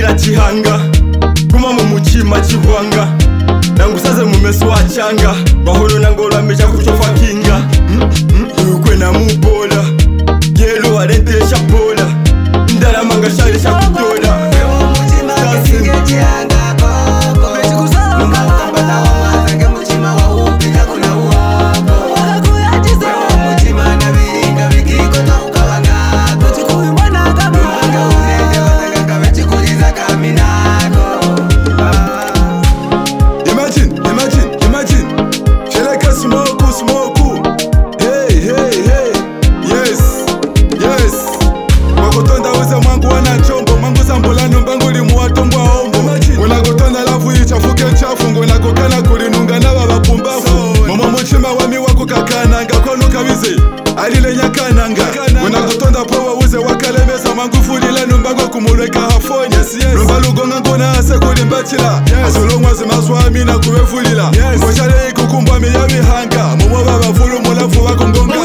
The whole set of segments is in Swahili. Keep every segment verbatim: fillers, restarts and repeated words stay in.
na chihanga kuma mu muchima chihwanga nangusaze mu meso wachanga baholo nangola mecha kuchofa kinga ukwe na mubola yelo alentesha bola ndala manga shali shakutola alile nyakananga wena kutonda powa uze wakalemesa mangufulila numbango kumulweka hafonye lumba lugonga nkona ase kulimbachila asolomwa zimaswami na kuwefulila mboshale ikukumbwa miya mihanga mumo baba fulu mulafu wakongonganga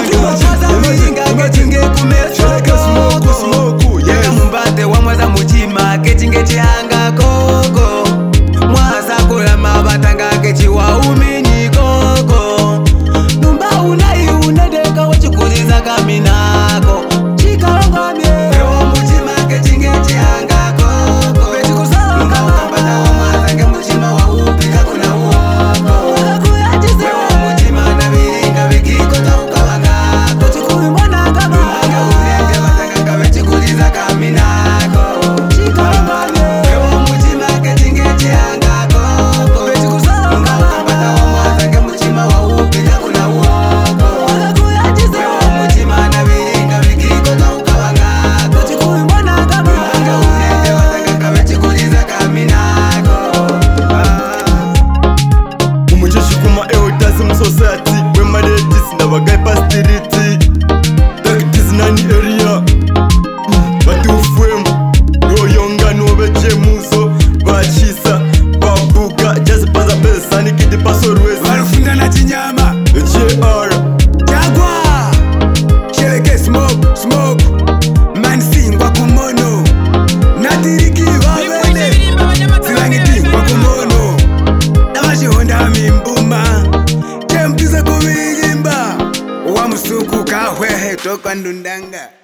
mumbate wamwaza muchima kechinge chihanga koko mwaza kulama batanga kechi waumini koko numba unai unedeka wachikuliza kaminako chikalongame ewa muchima kechinge chihanga koko bechikusanga ukambata wamwaza ke muchima waupika kuna uoko wakakuyachize ewa muchima na bilinga bikikota ukawangako chikulimbona kama numanga unende batanga kabechikuliza kaminako chikalongame ewa muchima kechinge chihanga koko bechikusanga ukambata wamwaza ke muchima waupika kuna uoko wakakuyachize ewa muchima na bilinga bikikota ukawangako chikulimbona kama numanga unende batanga kabechikuliza kaminako umucheshi kuma eotazi mu society wema ladies ndabagai pastiriti dakitiz nani area batufwemu yoyonga nobeche muzo bachisa babuga jazz paza besani kidi pasorwezi walufunda na chinyama jr jagwa shereke smoke smoke mansingwa kumono natiriki wawene zilangitingwa kumono nabashihonda mimbuma tempiza kubiyimba wamusuku kahwehe tokwa ndundanga.